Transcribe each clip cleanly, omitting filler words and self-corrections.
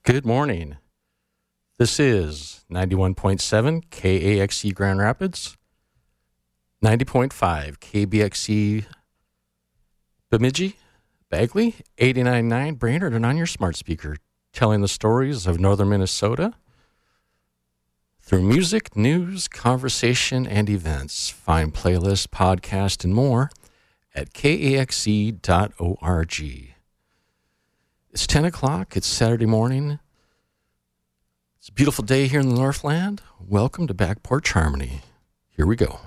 Good morning. This is 91.7 KAXE Grand Rapids, 90.5 KBXE Bemidji, Bagley, 89.9 Brainerd, and on your smart speaker, telling the stories of northern Minnesota through music, news, conversation, and events. Find playlists, podcasts, and more at kaxe.org. It's 10 o'clock. It's Saturday morning. It's a beautiful day here in the Northland. Welcome to Back Porch Harmony. Here we go.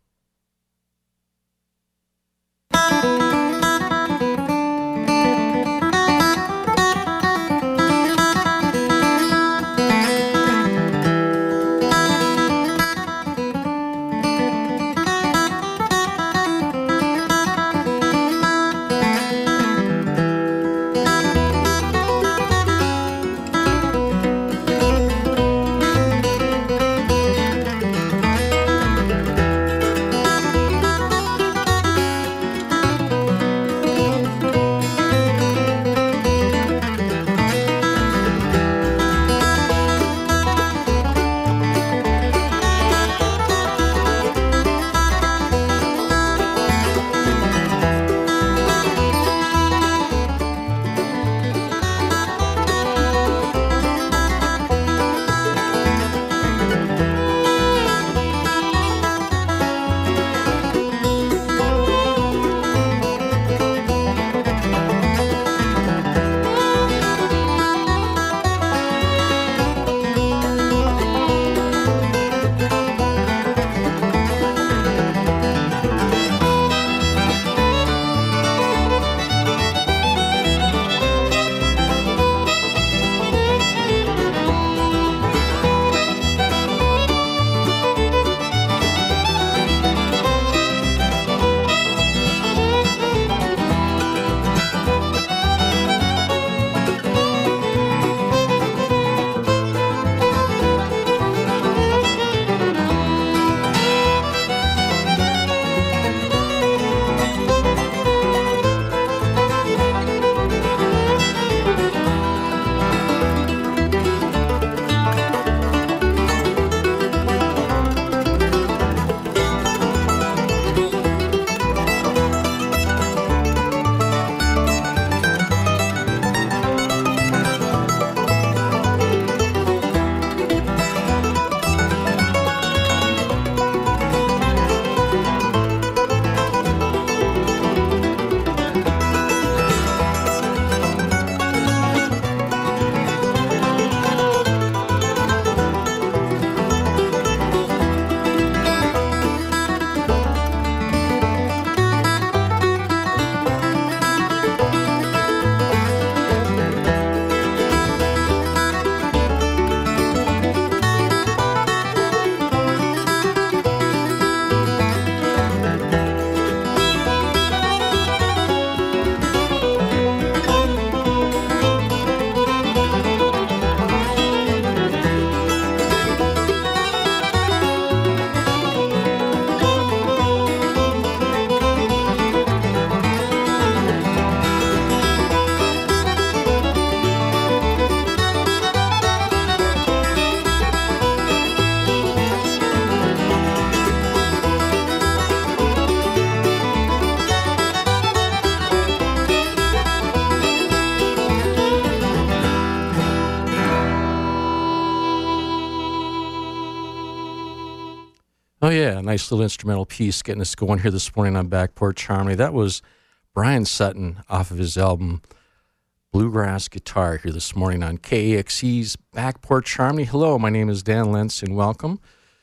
Oh, yeah, a nice little instrumental piece getting us going here this morning on Back Porch Harmony. That was Brian Sutton off of his album Bluegrass Guitar here this morning on KAXE's Back Porch Harmony. Hello, my name is Dan Lentz, and welcome.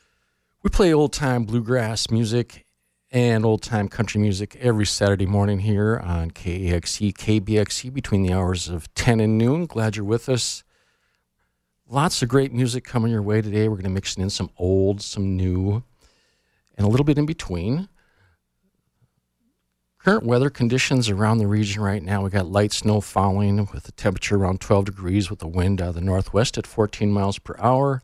We play old-time bluegrass music and old-time country music every Saturday morning here on KAXE, KBXE between the hours of 10 and noon. Glad you're with us. Lots of great music coming your way today. We're going to mix in some old, some new, and a little bit in between. Current weather conditions around the region right now, we got light snow falling with the temperature around 12 degrees with the wind out of the northwest at 14 miles per hour.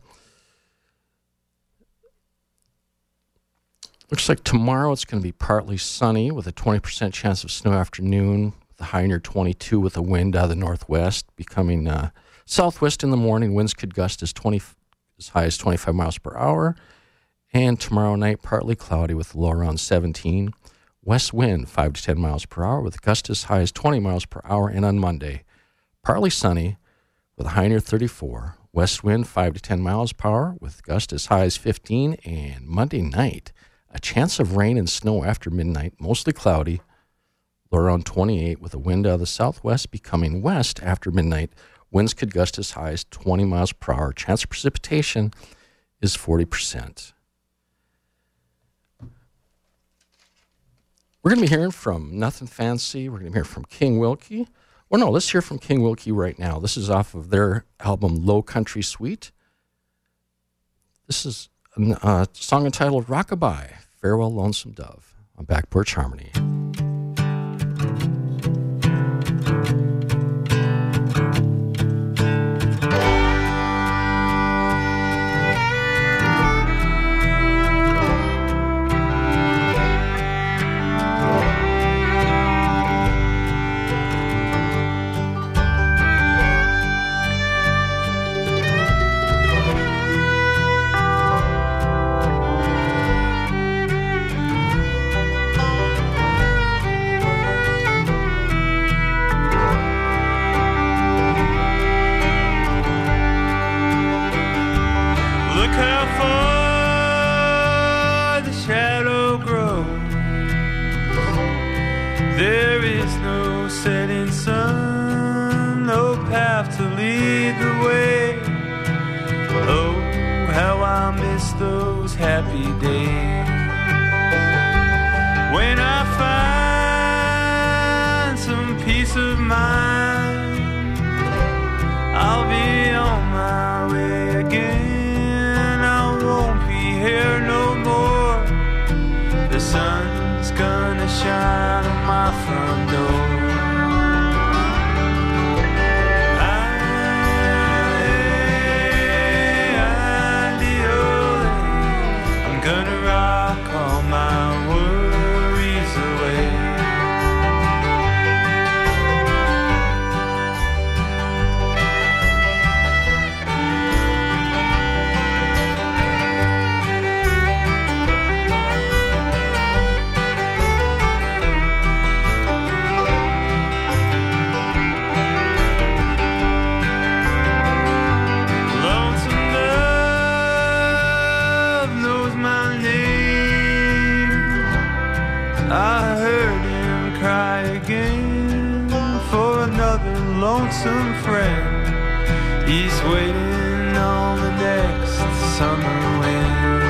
Looks like tomorrow it's going to be partly sunny with a 20% chance of snow afternoon, the high near 22 with the wind out of the northwest, becoming Southwest in the morning, winds could gust as high as 25 miles per hour. And tomorrow night, partly cloudy with a low around 17. West wind, 5 to 10 miles per hour with gusts as high as 20 miles per hour. And on Monday, partly sunny with a high near 34. West wind, 5 to 10 miles per hour with gusts as high as 15. And Monday night, a chance of rain and snow after midnight, mostly cloudy, low around 28 with a wind out of the southwest becoming west after midnight. Winds could gust as high as 20 miles per hour. Chance of precipitation is 40%. We're going to be hearing from Nothing Fancy. We're going to hear from King Wilkie. Well, no, let's hear from King Wilkie right now. This is off of their album Low Country Suite. This is a song entitled Rockabye, Farewell Lonesome Dove on Back Porch Harmony. Lonesome friend, he's waiting on the next summer wind.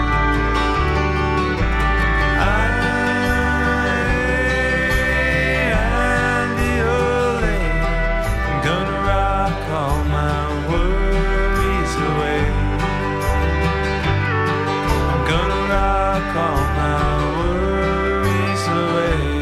I'm gonna rock all my worries away. I'm gonna rock all my worries away.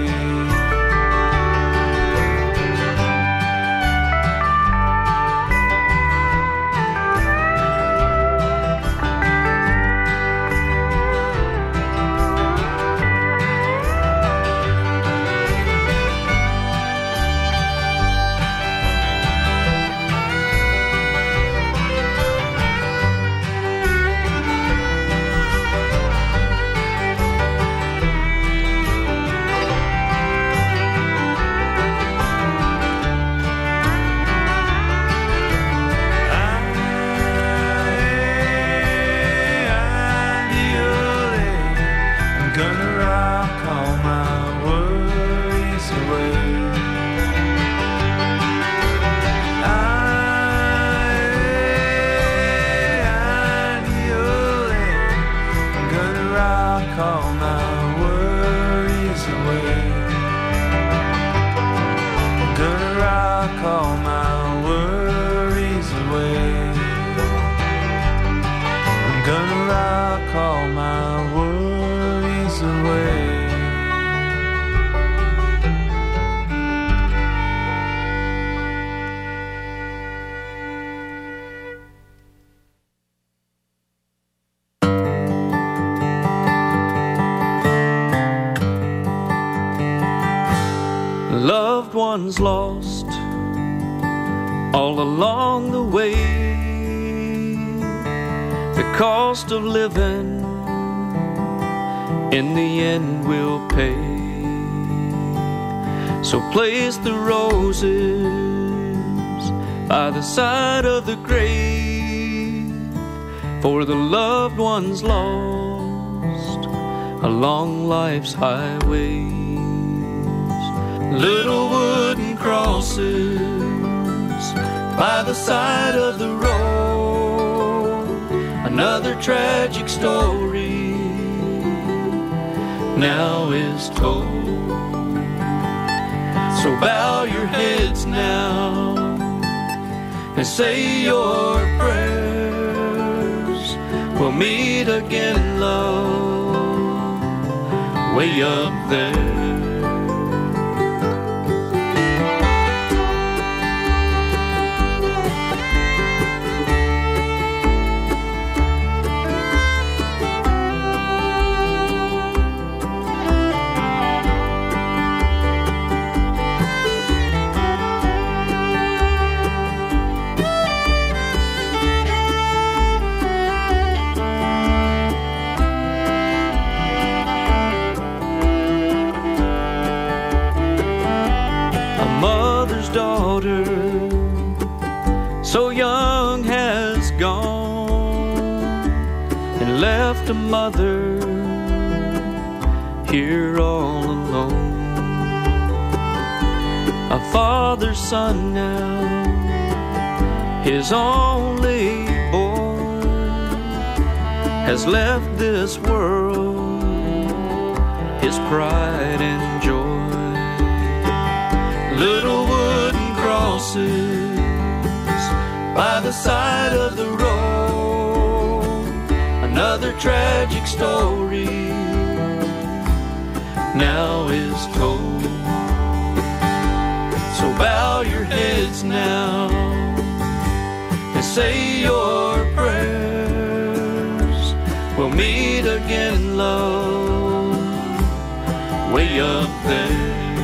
Loved ones lost all along the way. The cost of living in the end will pay. So place the roses by the side of the grave for the loved ones lost along life's highways. Little wooden crosses by the side of the road, another tragic story now is told. So bow your heads now and say your prayers. We'll meet again in love way up there. Daughter, so young, has gone and left a mother here all alone. A father's son now, his only boy, has left this world, his pride and joy. Little wooden crosses by the side of the road, another tragic story now is told. So bow your heads now and say your prayers. We'll meet again in love way up there.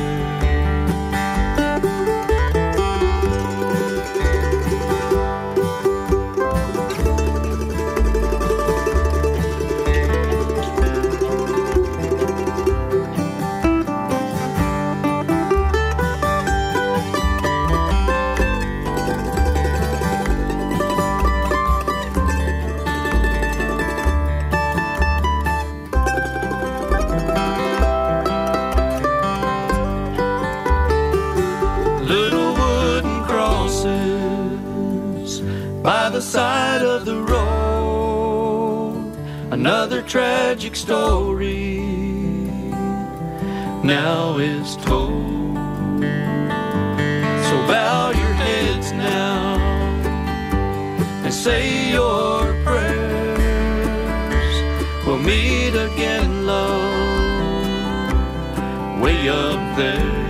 By the side of the road, another tragic story now is told. So bow your heads now and say your prayers. We'll meet again in love way up there.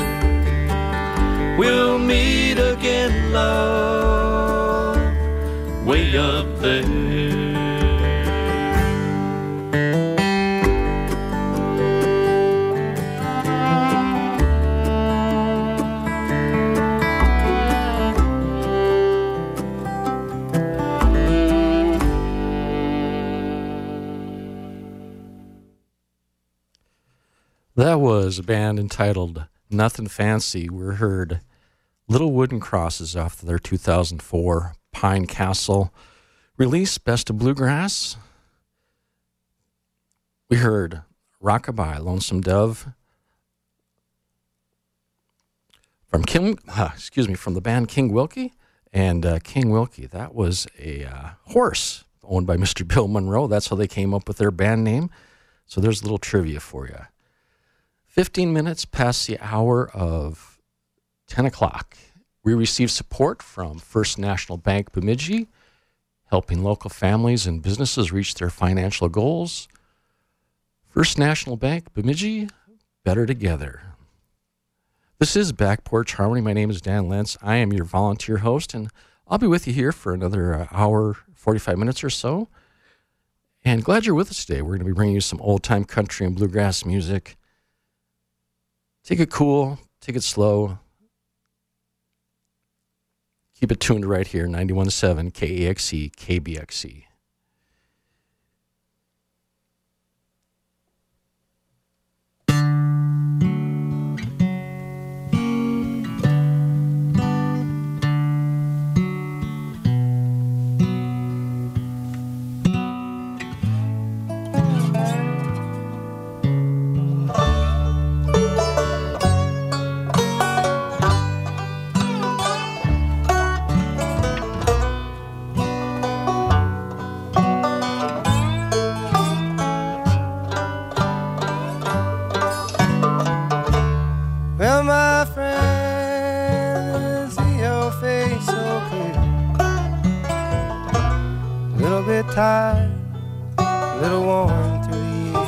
We'll meet again in love way up there. That was a band entitled Nothing Fancy. We heard Little Wooden Crosses off their 2004 Pine Castle release, Best of Bluegrass. We heard Rockabye, Lonesome Dove from from the band King Wilkie. And King Wilkie, that was a horse owned by Mr. Bill Monroe. That's how they came up with their band name. So there's a little trivia for you. 15 minutes past the hour of 10 o'clock. We received support from First National Bank Bemidji, helping local families and businesses reach their financial goals. First National Bank Bemidji, better together. This is Back Porch Harmony. My name is Dan Lentz. I am your volunteer host, and I'll be with you here for another hour, 45 minutes or so. And glad you're with us today. We're going to be bringing you some old-time country and bluegrass music. Take it cool, take it slow. Keep it tuned right here, 91.7 KAXE, KBXE. Well, my friend, see your face so clear. A little bit tired, a little worn through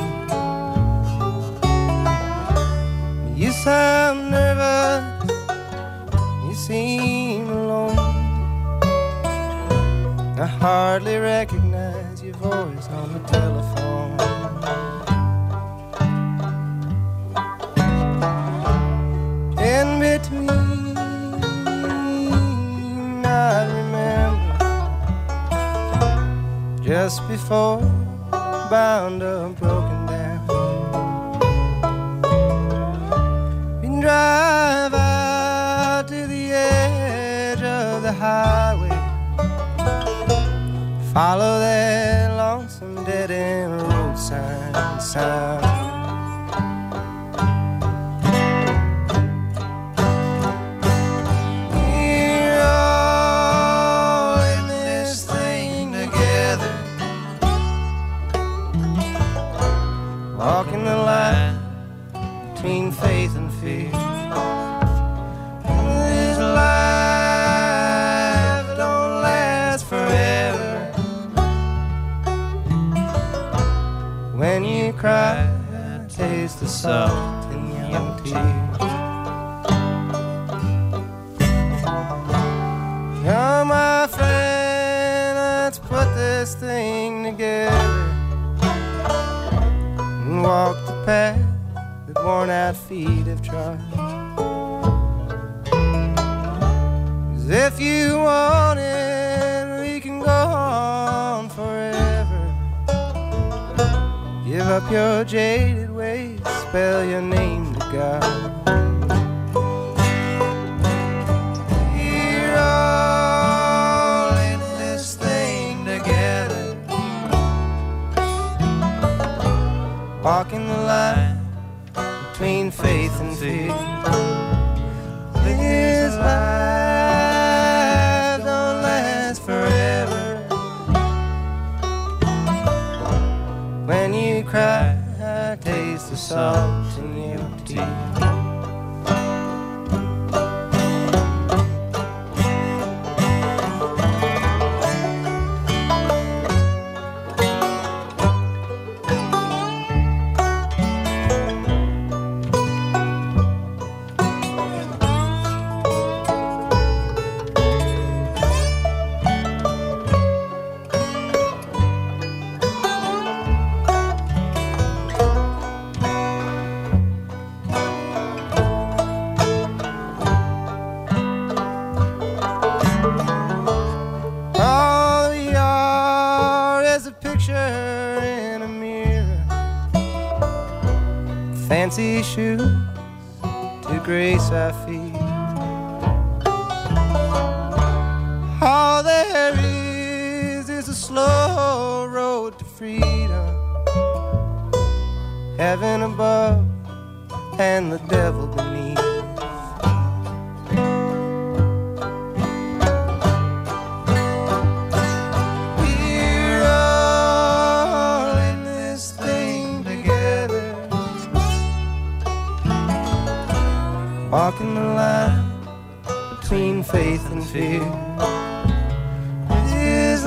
the years. You sound nervous, you seem alone. I hardly recognize your voice on the telephone. In between, I remember just before, bound up, broken down. We drive out to the edge of the highway, follow that lonesome dead-end road sign sound. Walking the line between faith and fear. This life don't last forever. When you cry, taste the salt in your tears. Come, my friend, let's put this thing together. Walk the path that worn-out feet have trod. 'Cause if you want it, we can go on forever. Give up your jaded ways, spell your name to God. We're all in this thing together, walking the line between faith and fear. This life don't last forever. When you cry, taste the salt in your teeth. Fancy shoes to grace our feet. All there is a slow road to freedom. Heaven above and the devil beneath. Walking the line between faith and fear. This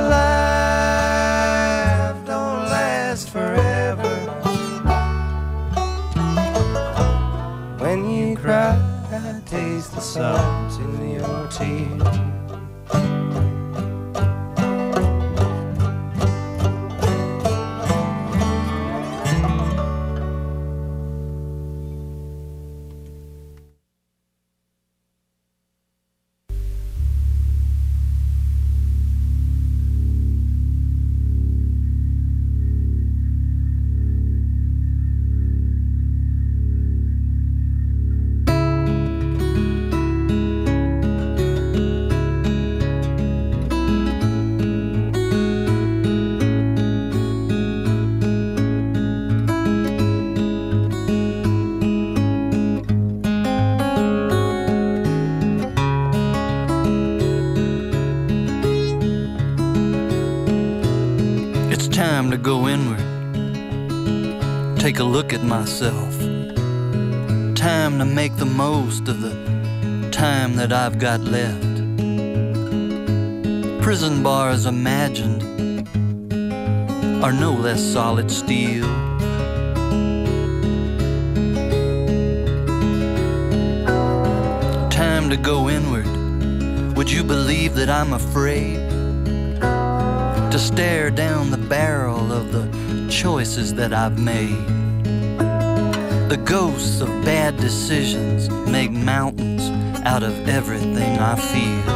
life don't last forever. When you cry, taste the salt in your tears. time to go inward, take a look at myself. Time to make the most of the time that I've got left. Prison bars imagined are no less solid steel. Time to go inward. Would you believe that I'm afraid to stare down the barrel of the choices that I've made? The ghosts of bad decisions make mountains out of everything I feel.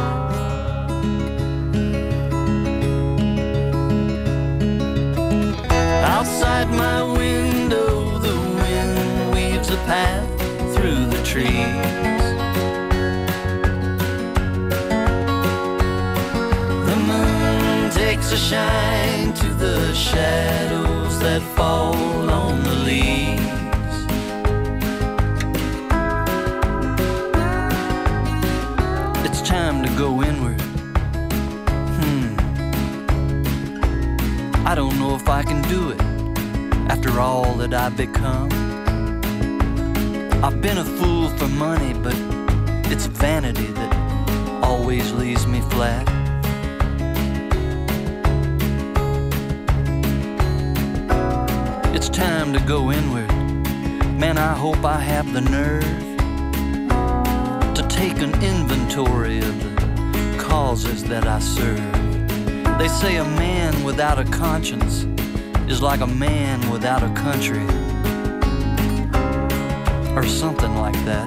Outside my window, the wind weaves a path through the trees. The moon takes a shine to the shadows that fall on the leaves. It's time to go inward. I don't know if I can do it after all that I've become. I've been a fool for money, but it's vanity that always leaves me flat. It's time to go inward. Man, I hope I have the nerve to take an inventory of the causes that I serve. They say a man without a conscience is like a man without a country, or something like that.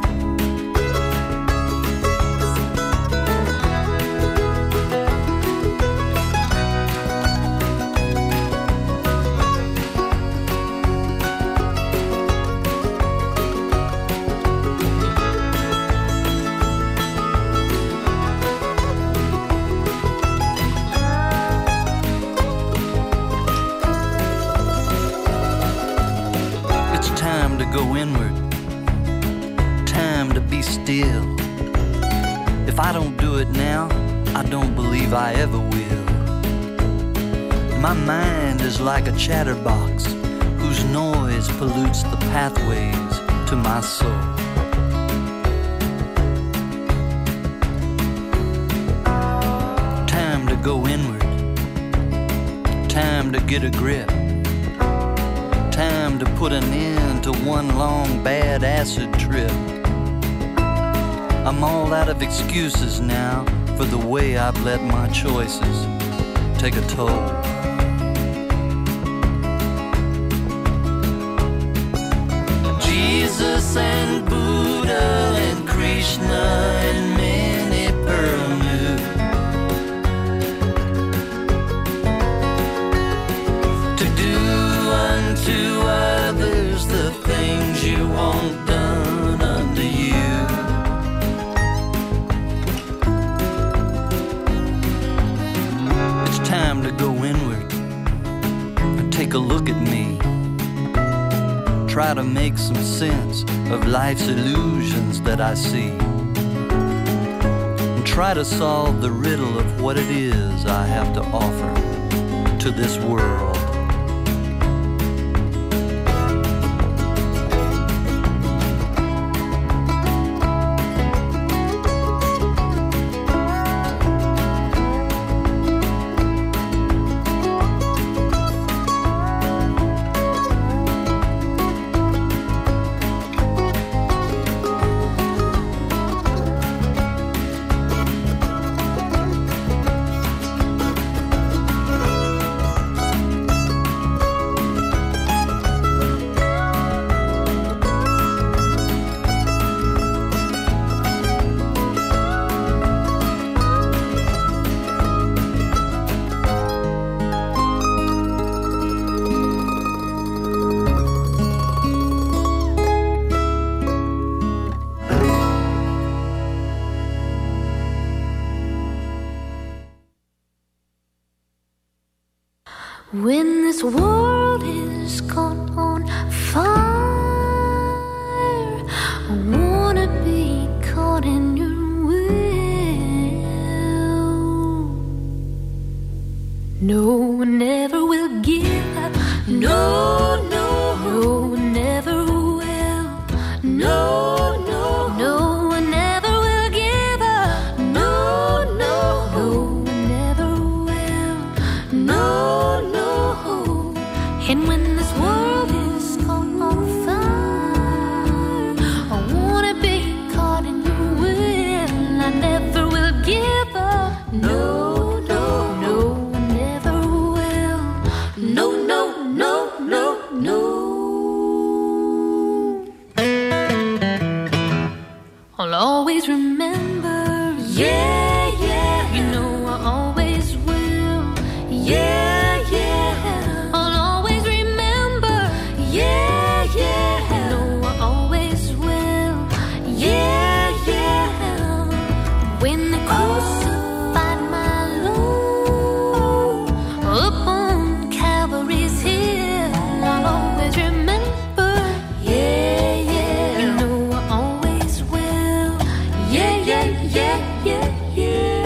Go inward, time to be still. If I don't do it now, I don't believe I ever will. My mind is like a chatterbox whose noise pollutes the pathways to my soul. Time to go inward, time to get a grip. Time to put an end to one long bad acid trip. I'm all out of excuses now for the way I've let my choices take a toll. Jesus and Buddha and Krishna and many pearl moons to do unto others the things you want done unto you. It's time to go inward and take a look at me. Try to make some sense of life's illusions that I see, and try to solve the riddle of what it is I have to offer to this world. When this world is caught on fire, I wanna be caught in your will. No one ever will give No, no, no, never will. No, no, no, I never will give up. No, no, no, never will. No, no. And when this world is caught on fire, I wanna be caught in your will. I never will give up. No, no, no, I never will. No, no, no, no, no. I'll always remember. Yeah, yeah. You know I always will. Yeah, yeah. I'll always remember. Yeah, yeah. You know I always will. Yeah, yeah. When the crucified my Lord up on Calvary's hill, I'll always remember. Yeah, yeah. You know I always will. Yeah, yeah, yeah, yeah, yeah.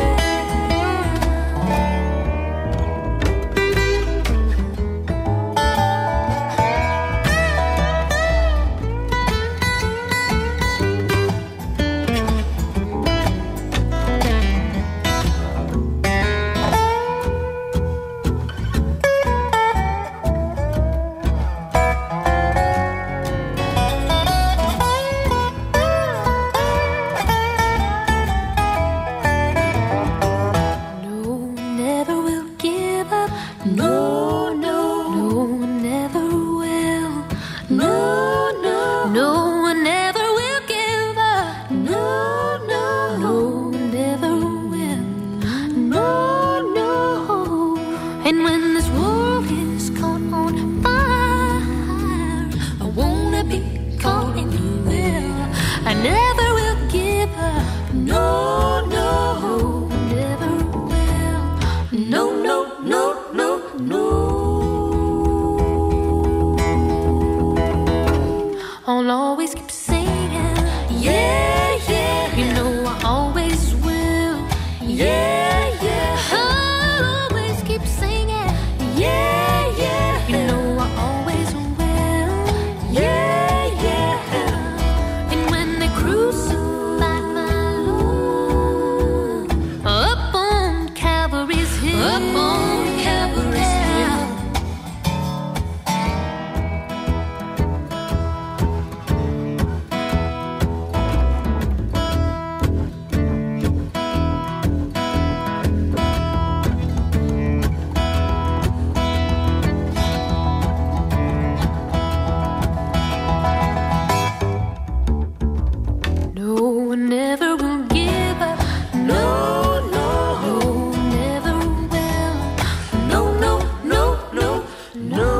No, never will give up. No, no, no, never will. No, no, no, I never will give up. No, no, no, never will. No, no. And when this world is caught on fire, I wanna be caught in your will. I never will give up. No, no, never will. No, no, no, no, no. I'll always keep singing. Yeah, yeah. You know I always will. Yeah, yeah. I'll always keep singing. Yeah, yeah. You know I always will. Yeah, yeah. And when they crucified my Lord up on Calvary's hill, up on Calvary's hill. No, I never will give up. No, no, no, never will. No, no, no, no, no.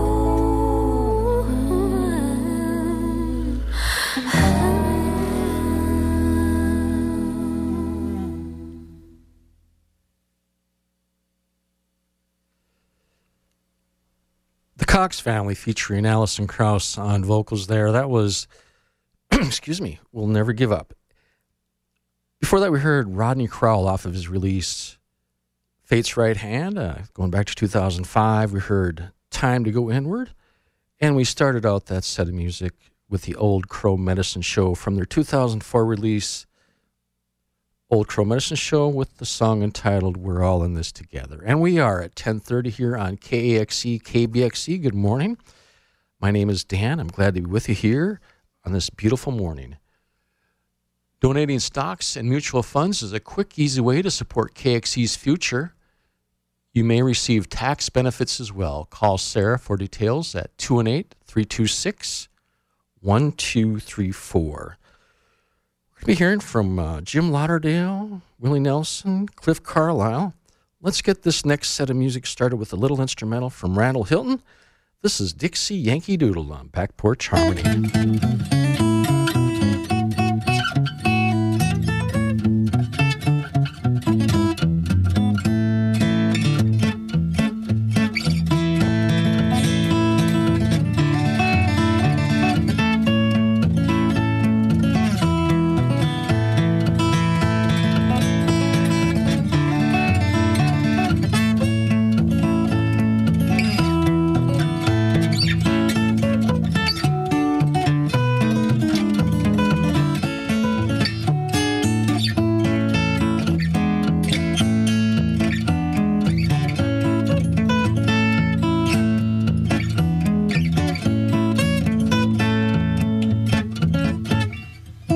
The Cox Family featuring Alison Krauss on vocals there. That was, excuse me, We'll Never Give Up. Before that, we heard Rodney Crowell off of his release, Fate's Right Hand. Going back to 2005, we heard Time to Go Inward. And we started out that set of music with the Old Crow Medicine Show from their 2004 release, Old Crow Medicine Show, with the song entitled We're All in This Together. And we are at 10:30 here on KAXE, KBXE. Good morning. My name is Dan. I'm glad to be with you here on this beautiful morning. Donating stocks and mutual funds is a quick, easy way to support KXE's future. You may receive tax benefits as well. Call Sarah for details at 218-326-1234. We're going to be hearing from Jim Lauderdale, Willie Nelson, Cliff Carlisle. Let's get this next set of music started with a little instrumental from Randall Hilton. This is Dixie Yankee Doodle on Back Porch Harmony.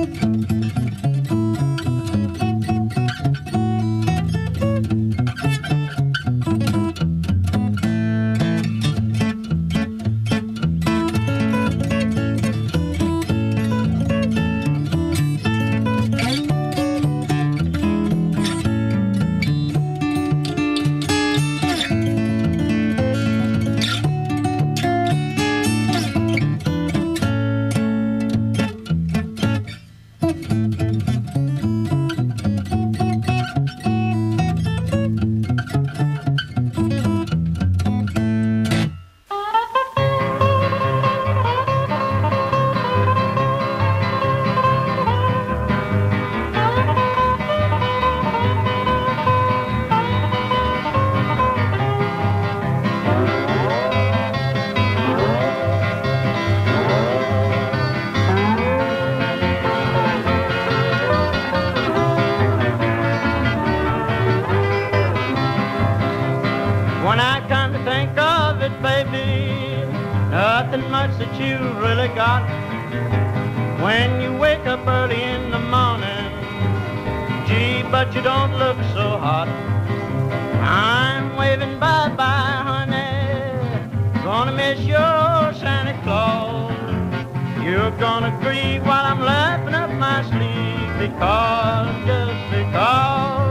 When I come to think of it, baby, nothing much that you really got. When you wake up early in the morning, gee, but you don't look so hot. I'm waving bye-bye, honey, gonna miss your Santa Claus. You're gonna grieve while I'm laughing up my sleeve because, just because.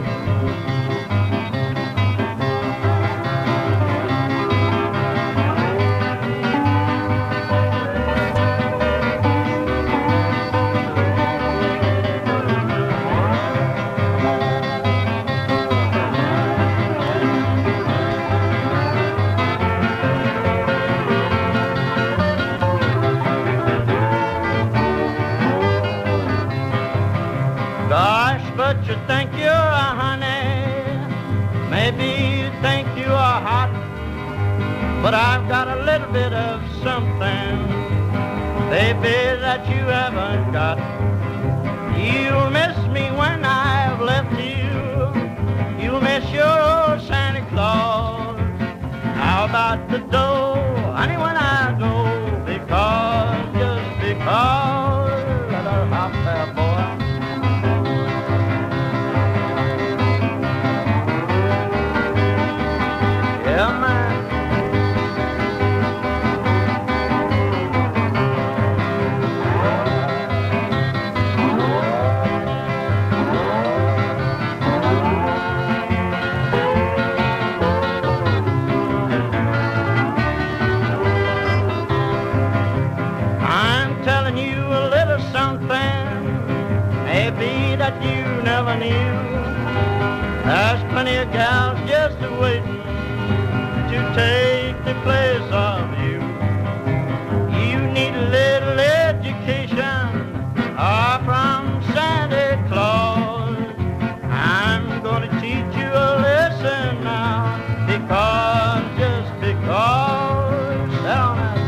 But you think you're a honey, maybe you think you are hot, but I've got a little bit of something, baby, that you haven't got. You'll miss me when I've left you, you'll miss your Santa Claus. How about the dough, honey, when I go, because, just because, let her hop there, boy. Yeah, man. I'm telling you a little something, maybe that you never knew. There's plenty of gals just waiting to take the place of you. You need a little education from Santa Claus. I'm gonna teach you a lesson now, because, just because, down at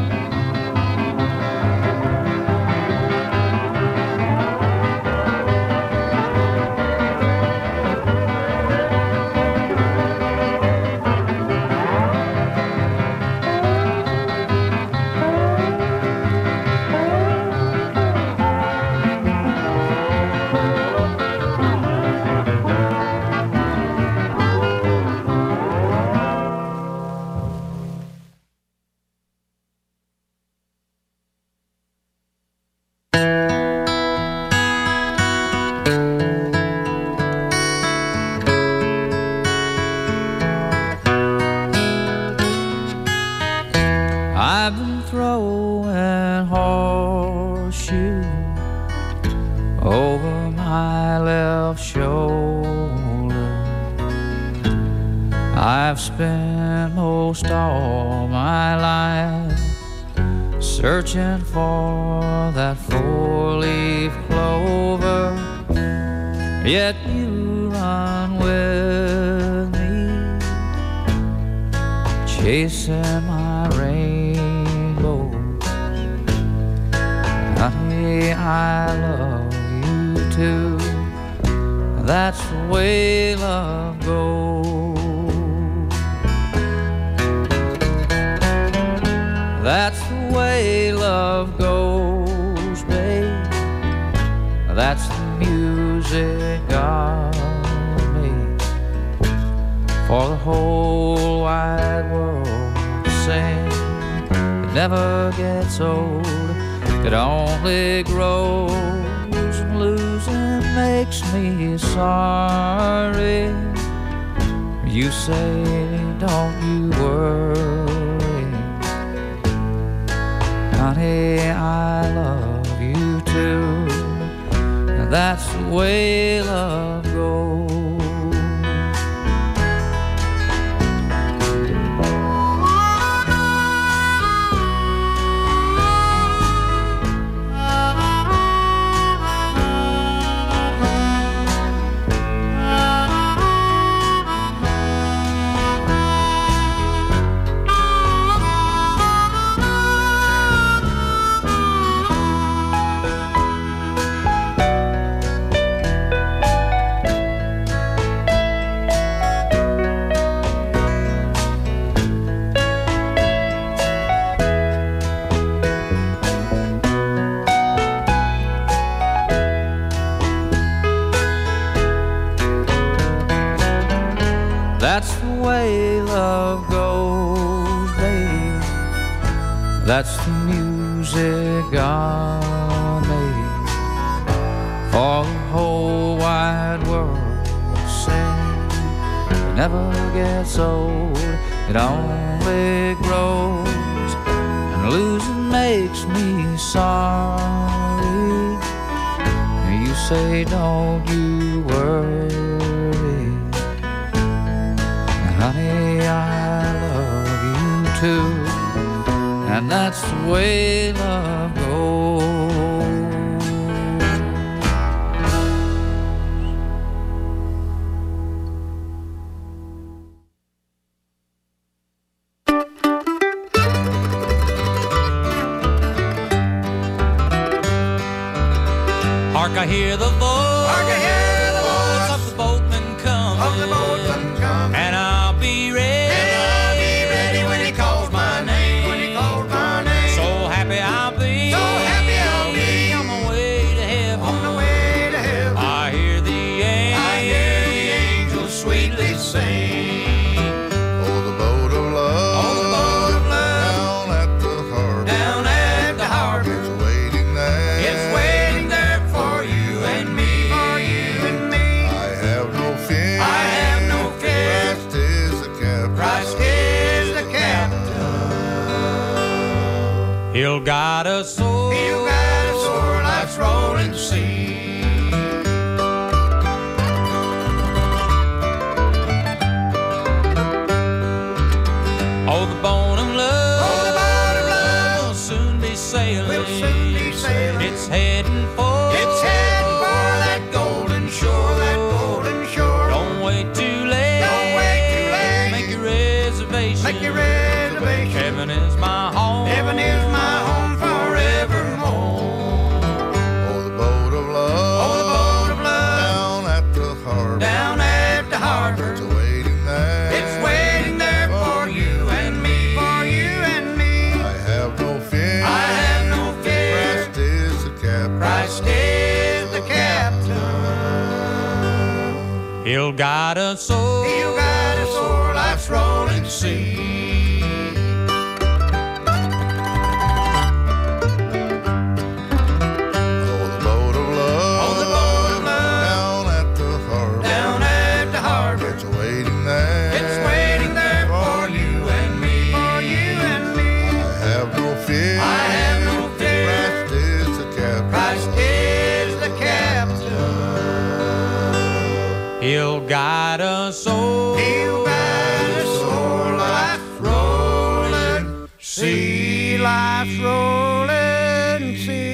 I've been throwing horseshoes over my left shoulder. I've spent most all my life searching for that four-leaf clover, yet you run with me, chasing my rainbow. Honey, I love you too. That's the way love goes. That's the way love goes, babe. That's the music God made for the whole wide world to sing. It never gets old, it only grows, and losing makes me sorry. You say, don't you worry, honey, I love you too. That's the way love goes. That's the way love goes, babe. That's the music God made for the whole wide world to sing. It never gets old, it only grows, and losing makes me sorry. You say, don't you worry, honey, I love you too, and that's the way love goes. Hark, I hear the voice, Hark, I hear the voice of the boatman coming, of the boatman coming. And I'll be ready when he calls my name. When he calls my name. So happy I'll be, So happy I'll be on my way to heaven. on the way to heaven. I hear the angels sweetly sing. Oh, the boat of love, Oh, the boat of love down at the harbor, down at the harbor. it's waiting there. It's waiting there for you and me. For you and me. I have no fear. I have no fear. Christ is the captain. Christ is the captain. He'll guide us so. He'll guide us o'er life's rolling sea. Oh, the bone of love, Oh, the boat of love will soon be sailing. will soon be sailing. It's heading for. It's heading for that golden shore, that golden shore. Don't wait too late. Don't wait too late. Make your reservation. Make your reservation. Heaven is my home. Heaven is my home forevermore. Oh, the boat of love, Oh, the boat of love down at the harbor, down at the harbor. it's waiting there. It's waiting there for you and me. For you and me. I have no fear. I have no fear. Christ is the captain. Christ is the captain. He'll guide us so. He'll guide us o'er life's rolling sea. Oh, the boat of love, Oh, the boat of love down at the harbor, down at the harbor. it's waiting there. It's waiting there for you and me. For you and me. I have no fear. I have no fear. Christ is the captain. Christ is the captain. He'll guide us so. He'll guide us o'er life's rolling sea. Life's rolling sea.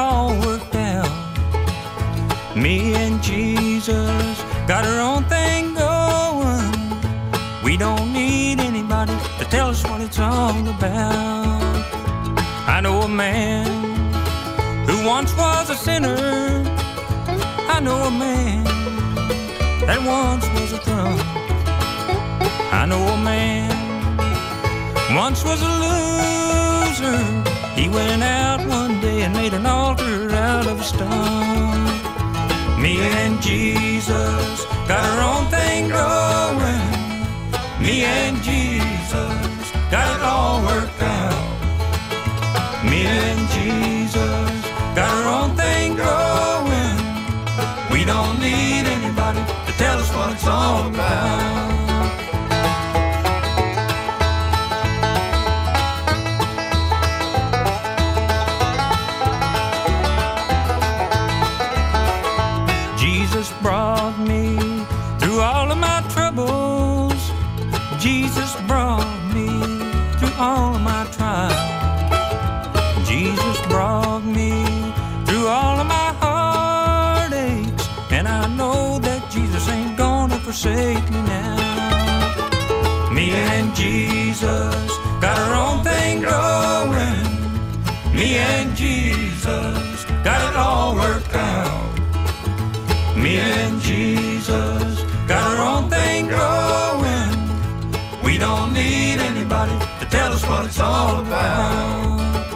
all worked out. Me and Jesus got our own thing going. We don't need anybody to tell us what it's all about. I know a man who once was a sinner. I know a man that once was a drunk. I know a man once was a loser. He went out one day and made an altar out of stone. Me and Jesus got our own thing going. Me and Jesus got it all worked out. Me and Jesus got our own thing going. We don't need anybody to tell us what it's all about. Jesus brought me through all of my troubles. Jesus brought me through all of my trials. Jesus brought me through all of my heartaches. And I know that Jesus ain't gonna forsake me now. Me and Jesus got our own thing going. Me and Jesus got it all worked out. Me and Jesus got our own thing going. We don't need anybody to tell us what it's all about.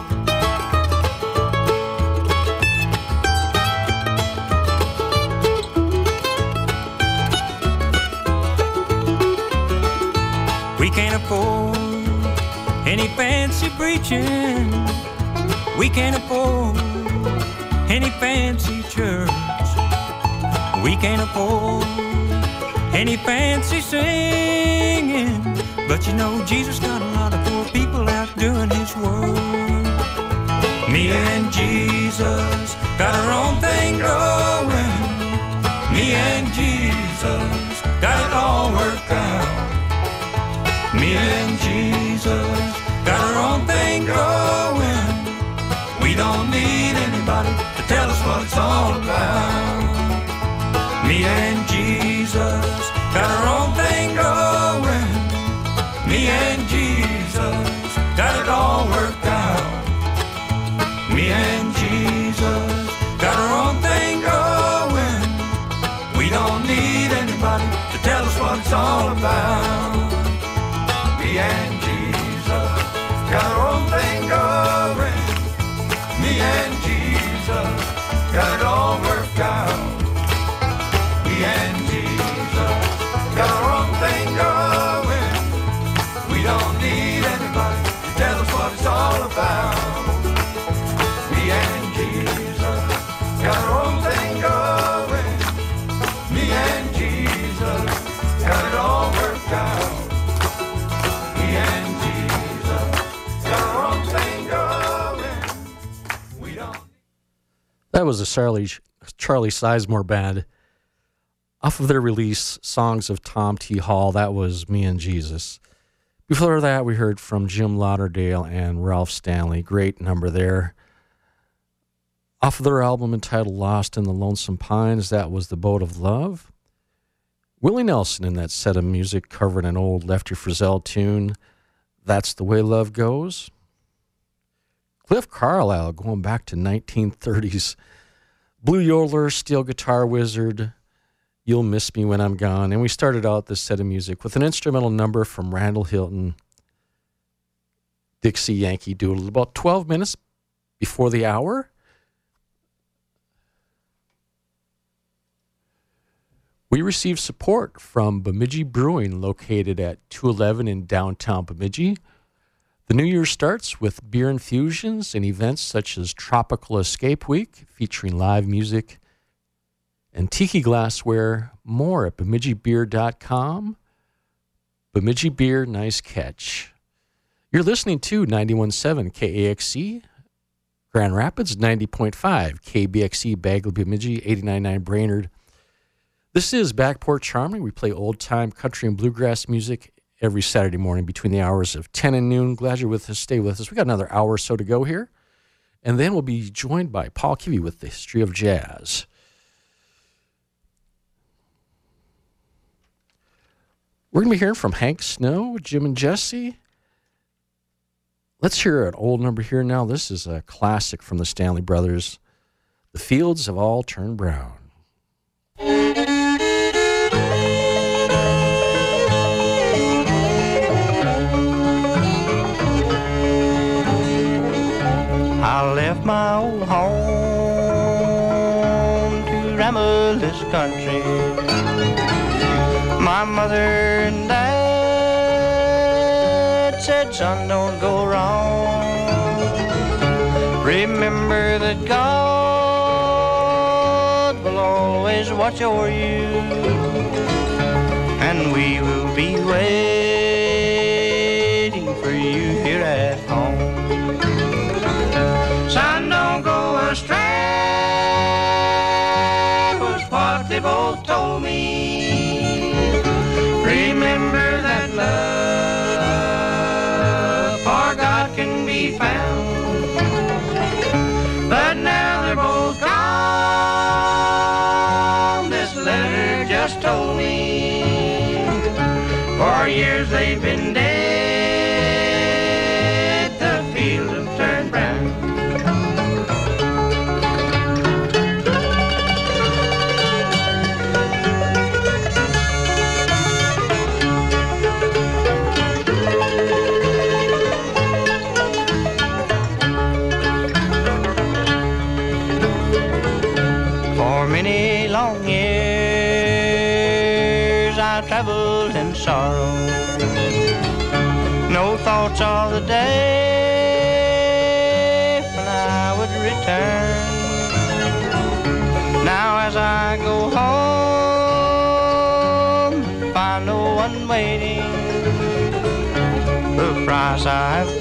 We can't afford any fancy preaching. We can't afford any fancy church. We can't afford any fancy singing. But you know Jesus got a lot of poor people out doing his work. Me and Jesus got our own thing going. Me and Jesus got it all worked out. Me and Jesus got our own thing going. We don't need anybody to tell us what it's all about. Me and Jesus got our own thing going. Me and Jesus got it all worked out. Me and Jesus got our own thing going. We don't need anybody to tell us what it's all about. Me and Jesus got our own thing going. Me and Jesus got it all worked out. Me and Jesus got our own thing going. We don't need anybody to tell us what it's all about. Me and Jesus got our own thing going. Me and Jesus got it all worked out. Me and Jesus got our own thing going. We don't. That was a Charlie Sizemore band. Off of their release, Songs of Tom T. Hall, that was Me and Jesus. Before that, we heard from Jim Lauderdale and Ralph Stanley. Great number there. Off of their album entitled Lost in the Lonesome Pines, that was The Boat of Love. Willie Nelson in that set of music covered an old Lefty Frizzell tune, That's the Way Love Goes. Cliff Carlisle, going back to 1930s. Blue Yodeler, Steel Guitar Wizard, You'll Miss Me When I'm Gone. And we started out this set of music with an instrumental number from Randall Hilton, Dixie Yankee Doodle, about 12 minutes before the hour. We received support from Bemidji Brewing, located at 211 in downtown Bemidji. The new year starts with beer infusions and events such as Tropical Escape Week, featuring live music and tiki glassware. More at BemidjiBeer.com. Bemidji Beer, nice catch. You're listening to 91.7 KAXC, Grand Rapids, 90.5 KBXC, Bagley, Bemidji, 89.9 Brainerd. This is Back Porch Harmony. We play old-time country and bluegrass music every Saturday morning between the hours of 10 and noon. Glad you're with us. Stay with us. We got another hour or so to go here. And then we'll be joined by Paul Kivy with the history of jazz. We're going to be hearing from Hank Snow, Jim and Jesse. Let's hear an old number here now. This is a classic from the Stanley Brothers. The fields have all turned brown. I left my old home to ramble this country. My mother and dad said, son, don't go wrong. Remember that God will always watch over you, and we will be waiting for you here at home. Son, don't go astray, was what they both told me. Remember that love for God can be found. But now they're both gone, this letter just told me. For years they've been dead, the fields have turned brown. Many long years I traveled in sorrow, no thoughts of the day when I would return. Now as I go home, find no one waiting, the price I have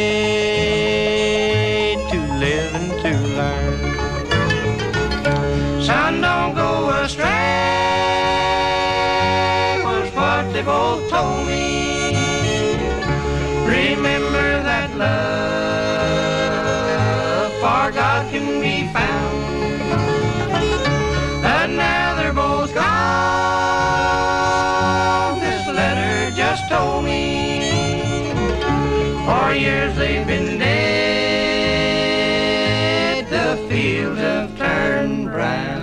paid to live and to learn. Son, don't go astray, was what they both told me. Remember that love for God can be found. And now they're both gone, this letter just told me. For years they've been dead, the fields have turned brown.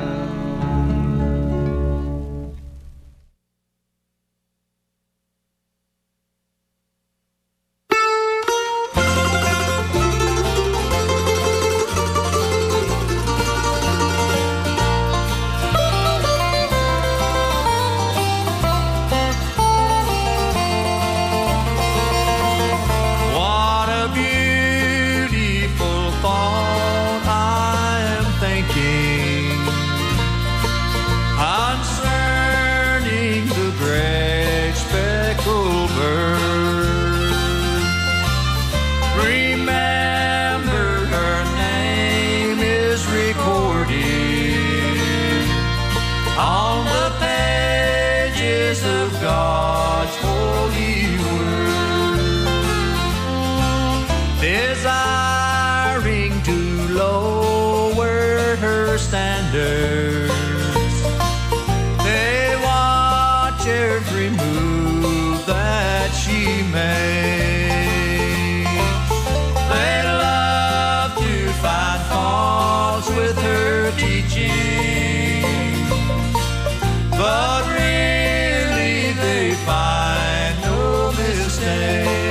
They watch every move that she makes. They love to find faults with her teaching, but really they find no mistake.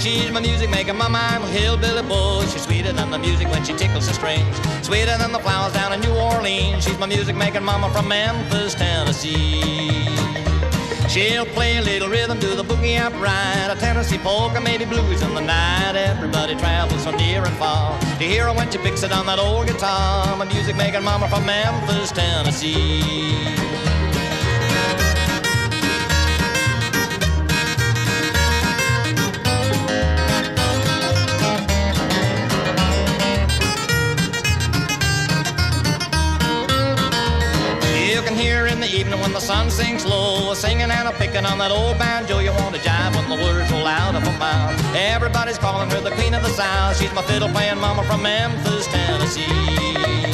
She's my music maker mama, I'm a hillbilly boy. She's sweeter than the music when she tickles the strings, sweeter than the flowers down in New Orleans. She's my music making mama from Memphis, Tennessee. She'll play a little rhythm, do the boogie upright, a Tennessee polka, maybe blues in the night. Everybody travels from near and far to hear her when she picks it on that old guitar. My music making mama from Memphis, Tennessee. Evening when the sun sinks low, singing and a picking on that old banjo. You want to jive when the words roll out of her mouth. Everybody's calling her the queen of the South. She's my fiddle playing mama from Memphis, Tennessee.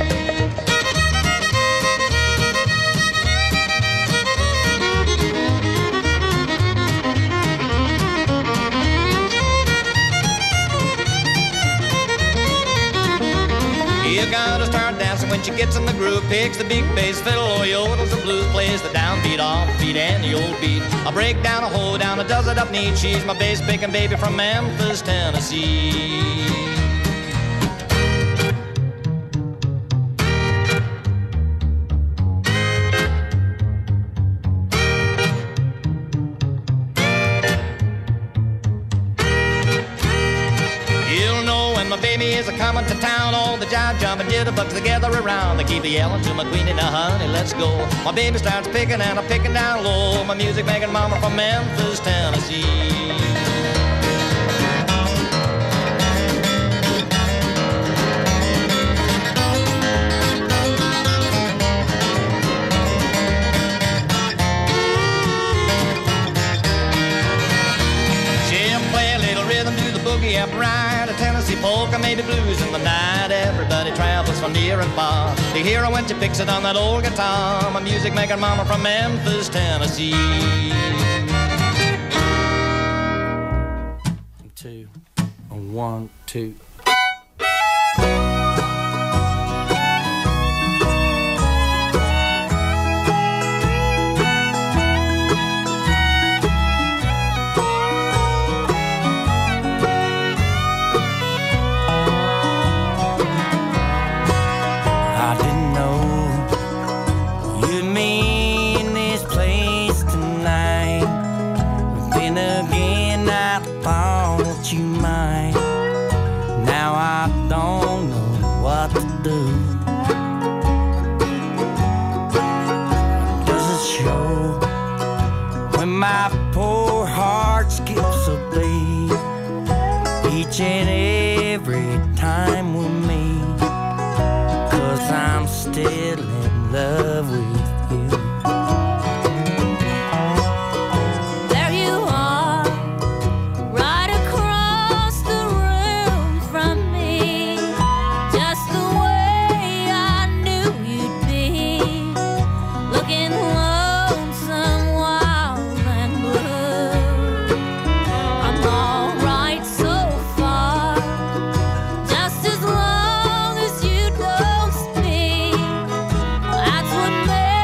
You gotta start dancing when she gets in the groove. Picks the big bass fiddle or yodels the blues. Plays the downbeat, offbeat, and the old beat. I break down a hold down and does it up neat. She's my bass picking baby from Memphis, Tennessee. Baby is a-coming to town, all the jive jumping jitterbugs they gather around. They keep yelling to my queenie, now honey, let's go. My baby starts picking and I'm picking down low. My music making mama from Memphis, Tennessee. 'em boogie upright, a Tennessee polka, maybe blues in the night. Everybody travels from near and far to hear her when she picks it on that old guitar. My music making mama from Memphis, Tennessee. 2, 1, 2. My poor heart skips a beat each and every time with me, 'cause I'm still in love with you. There you are, right across the room from me, just the way I knew you'd be, looking lonesome. That's what made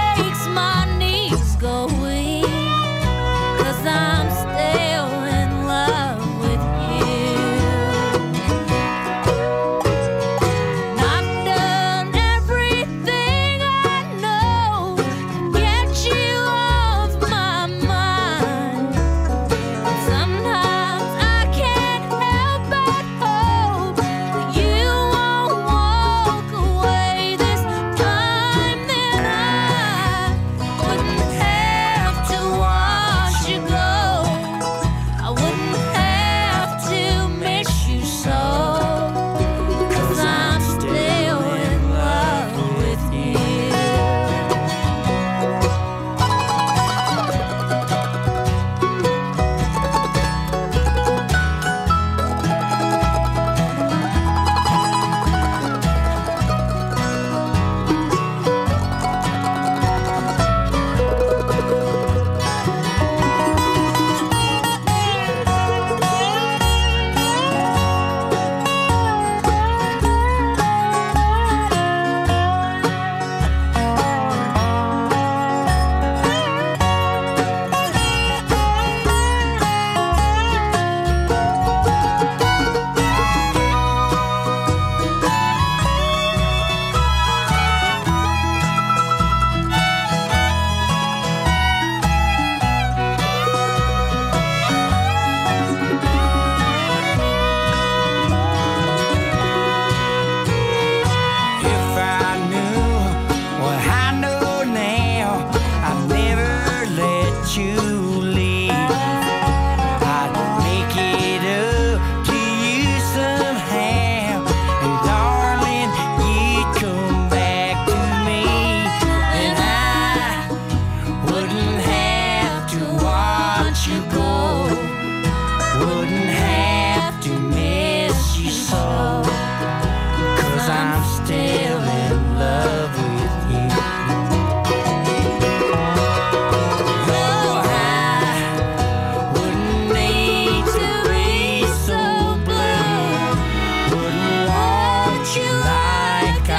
like